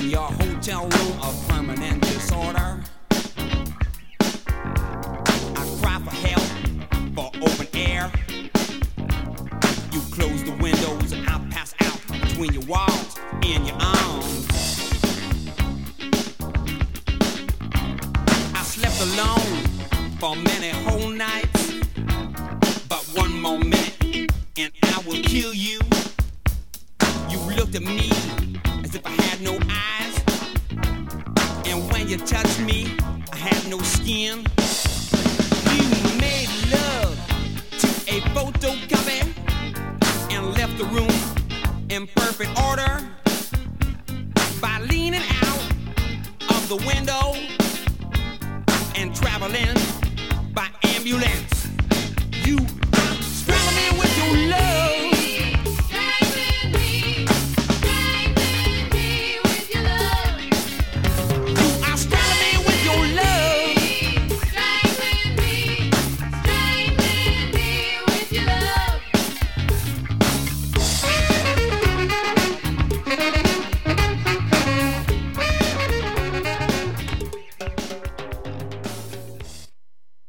your hotel room of permanent disorder. I cry for help, for open air. You close the windows and I pass out between your walls in your arms. I slept alone for many whole nights, but one more minute and I will kill you. You looked at me as if I had no eyes, and when you touched me, I had no skin. You made love to a photocopy and left the room in perfect order by leaning out of the window and traveling by ambulance.